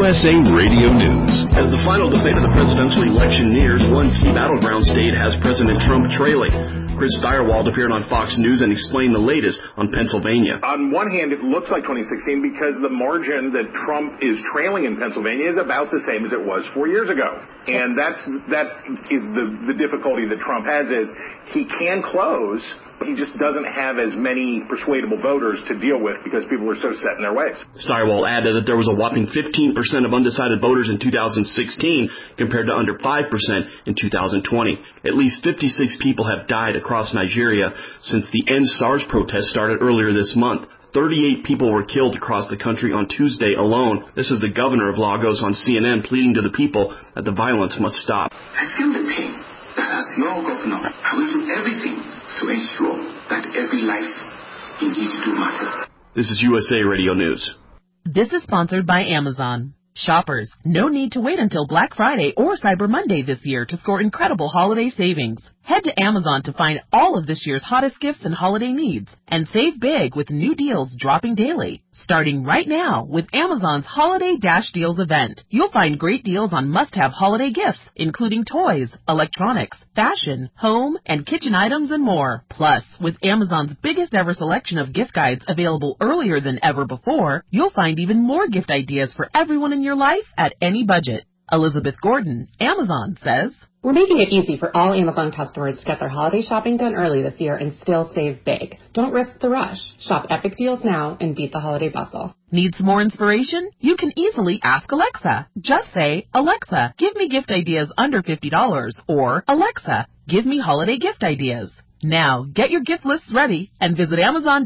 USA Radio News. As the final debate of the presidential election nears, one key battleground state has President Trump trailing. Chris Stirewalt appeared on Fox News and explained the latest on Pennsylvania. On one hand, it looks like 2016 because the margin that Trump is trailing in Pennsylvania is about the same as it was 4 years ago. And that is the difficulty that Trump has is he can close, but he just doesn't have as many persuadable voters to deal with because people are so set in their ways. Stirewalt added that there was a whopping 15% of undecided voters in 2016 compared to under 5% in 2020. At least 56 people have died across Nigeria since the End SARS protest started earlier this month. 38 people were killed across the country on Tuesday alone. This is the governor of Lagos on CNN pleading to the people that the violence must stop. I feel the pain that as your governor, I will do everything to ensure that every life indeed do matters. This is USA Radio News. This is sponsored by Amazon. Shoppers, no need to wait until Black Friday or Cyber Monday this year to score incredible holiday savings. Head to Amazon to find all of this year's hottest gifts and holiday needs, and save big with new deals dropping daily. Starting right now with Amazon's Holiday Dash Deals event, you'll find great deals on must-have holiday gifts, including toys, electronics, fashion, home, and kitchen items, and more. Plus, with Amazon's biggest ever selection of gift guides available earlier than ever before, you'll find even more gift ideas for everyone in your life at any budget. Elizabeth Gordon, Amazon, says, "We're making it easy for all Amazon customers to get their holiday shopping done early this year and still save big. Don't risk the rush. Shop epic deals now and beat the holiday bustle." Need some more inspiration? You can easily ask Alexa. Just say, "Alexa, give me gift ideas under $50," or "Alexa, give me holiday gift ideas." Now, get your gift lists ready and visit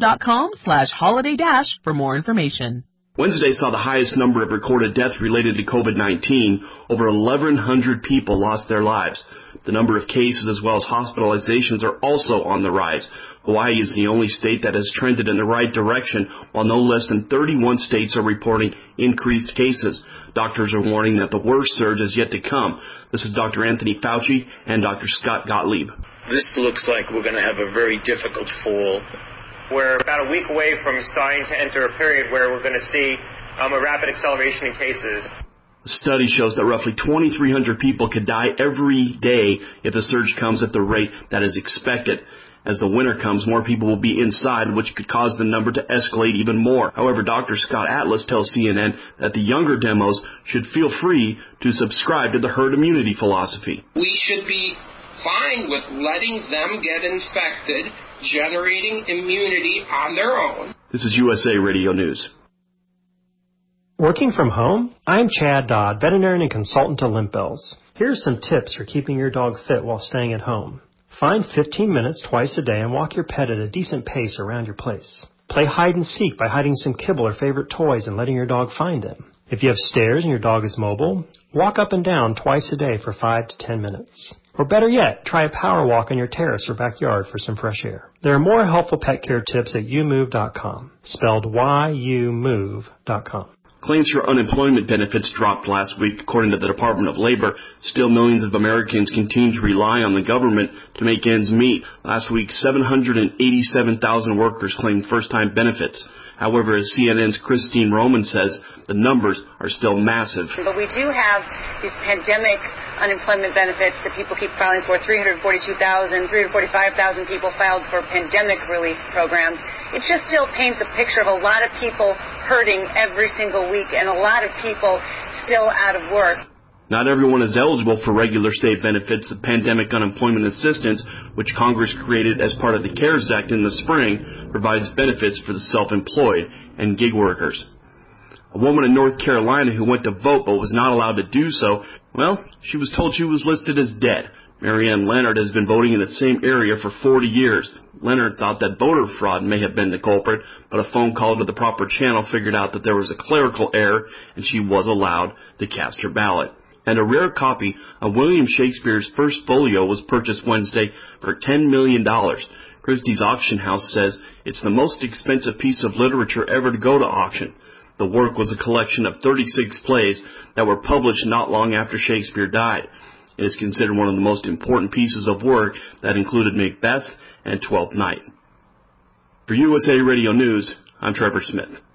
Amazon.com/holiday-dash for more information. Wednesday saw the highest number of recorded deaths related to COVID-19. Over 1,100 people lost their lives. The number of cases as well as hospitalizations are also on the rise. Hawaii is the only state that has trended in the right direction, while no less than 31 states are reporting increased cases. Doctors are warning that the worst surge is yet to come. This is Dr. Anthony Fauci and Dr. Scott Gottlieb. This looks like we're going to have a very difficult fall. We're about a week away from starting to enter a period where we're going to see a rapid acceleration in cases. The study shows that roughly 2,300 people could die every day if the surge comes at the rate that is expected. As the winter comes, more people will be inside, which could cause the number to escalate even more. However, Dr. Scott Atlas tells CNN that the younger demos should feel free to subscribe to the herd immunity philosophy. We should be fine with letting them get infected, generating immunity on their own. This is USA Radio News. Working from home? I'm Chad Dodd, veterinarian and consultant to Limp Bells. Here's some tips for keeping your dog fit while staying at home. Find 15 minutes twice a day and walk your pet at a decent pace around your place. Play hide and seek by hiding some kibble or favorite toys and letting your dog find them. If you have stairs and your dog is mobile, walk up and down twice a day for 5 to 10 minutes. Or better yet, try a power walk on your terrace or backyard for some fresh air. There are more helpful pet care tips at youmove.com, spelled YOUMOVE.com. Claims for unemployment benefits dropped last week, according to the Department of Labor. Still, millions of Americans continue to rely on the government to make ends meet. Last week, 787,000 workers claimed first-time benefits. However, as CNN's Christine Roman says, the numbers are still massive. But we do have these pandemic unemployment benefits that people keep filing for. 342,000, 345,000 people filed for pandemic relief programs. It just still paints a picture of a lot of people hurting every single week and a lot of people still out of work. Not everyone is eligible for regular state benefits. The Pandemic Unemployment Assistance, which Congress created as part of the CARES Act in the spring, provides benefits for the self-employed and gig workers. A woman in North Carolina who went to vote but was not allowed to do so, well, she was told she was listed as dead. Marianne Leonard has been voting in the same area for 40 years. Leonard thought that voter fraud may have been the culprit, but a phone call to the proper channel figured out that there was a clerical error and she was allowed to cast her ballot. And a rare copy of William Shakespeare's first folio was purchased Wednesday for $10 million. Christie's Auction House says it's the most expensive piece of literature ever to go to auction. The work was a collection of 36 plays that were published not long after Shakespeare died. It is considered one of the most important pieces of work that included Macbeth and Twelfth Night. For USA Radio News, I'm Trevor Smith.